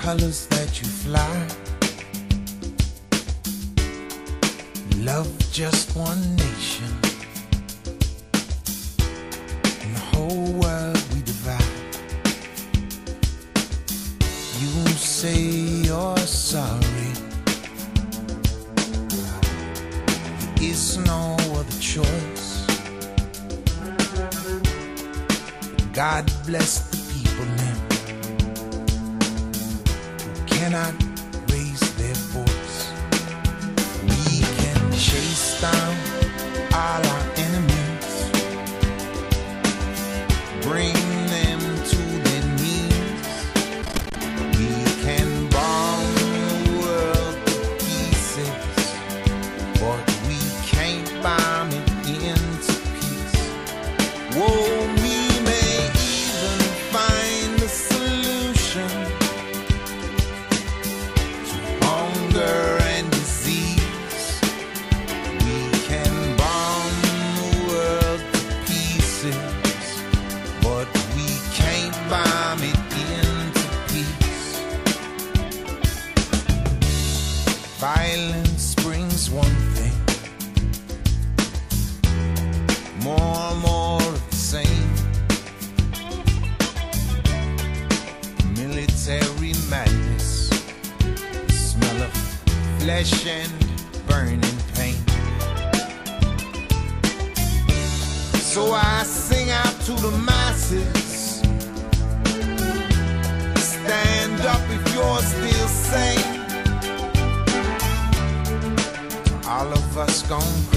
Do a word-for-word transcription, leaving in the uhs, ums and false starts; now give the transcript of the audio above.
colors that you fly. Love just one nation. In the whole world we divide. You say you're sorry. There is no other choice. God bless the people now who cannot raise their voice. We can chase down all our enemies, bring them to their knees. We can bomb the world to pieces, but we can't bomb it into peace. Whoa. Violence brings one thing, more and more of the same. Military madness, the smell of flesh and burning pain. So I sing out to the masses, stand up if you're still sane. All of us gone crazy.